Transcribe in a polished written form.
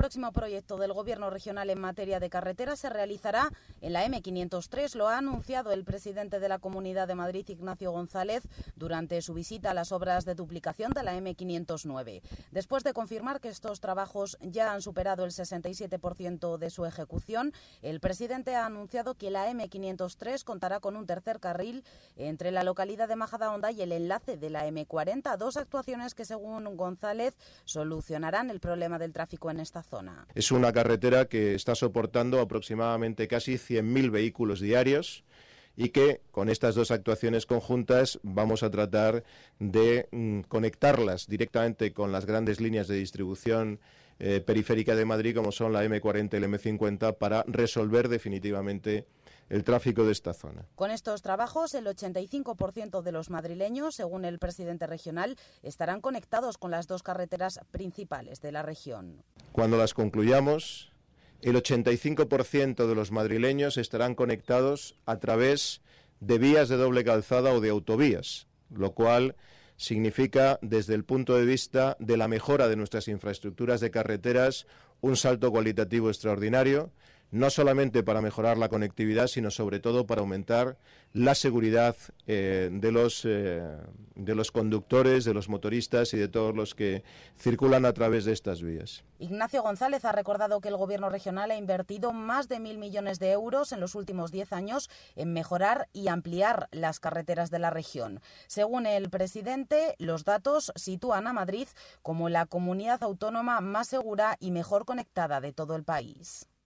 próximo proyecto del Gobierno regional en materia de carreteras se realizará en la M503. Lo ha anunciado el presidente de la Comunidad de Madrid, Ignacio González, durante su visita a las obras de duplicación de la M509. Después de confirmar que estos trabajos ya han superado el 67% de su ejecución, el presidente ha anunciado que la M503 contará con un tercer carril entre la localidad de Majadahonda y el enlace de la M40, dos actuaciones que, según González, solucionarán el problema del tráfico en esta zona. Es una carretera que está soportando aproximadamente casi 100.000 vehículos diarios y que con estas dos actuaciones conjuntas vamos a tratar de conectarlas directamente con las grandes líneas de distribución periférica de Madrid, como son la M40 y la M50, para resolver definitivamente el tráfico de esta zona. Con estos trabajos, el 85% de los madrileños, según el presidente regional, estarán conectados con las dos carreteras principales de la región. Cuando las concluyamos, el 85% de los madrileños estarán conectados a través de vías de doble calzada o de autovías, lo cual significa, desde el punto de vista de la mejora de nuestras infraestructuras de carreteras, un salto cualitativo extraordinario, no solamente para mejorar la conectividad, sino sobre todo para aumentar la seguridad de los conductores, de los motoristas y de todos los que circulan a través de estas vías. Ignacio González ha recordado que el Gobierno regional ha invertido más de 1.000 millones de euros en los últimos 10 años en mejorar y ampliar las carreteras de la región. Según el presidente, los datos sitúan a Madrid como la comunidad autónoma más segura y mejor conectada de todo el país.